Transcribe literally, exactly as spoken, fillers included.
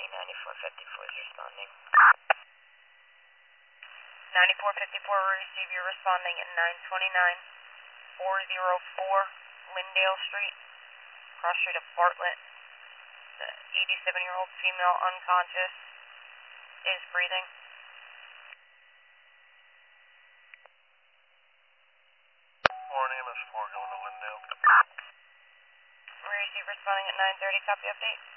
ninety-four fifty-four is responding. ninety-four fifty-four will receive you responding at nine twenty-nine four oh four Lindale Street, cross street of Bartlett. The eighty-seven-year-old female unconscious is breathing. four name is four going to Lindale. We receive responding at nine thirty, copy update.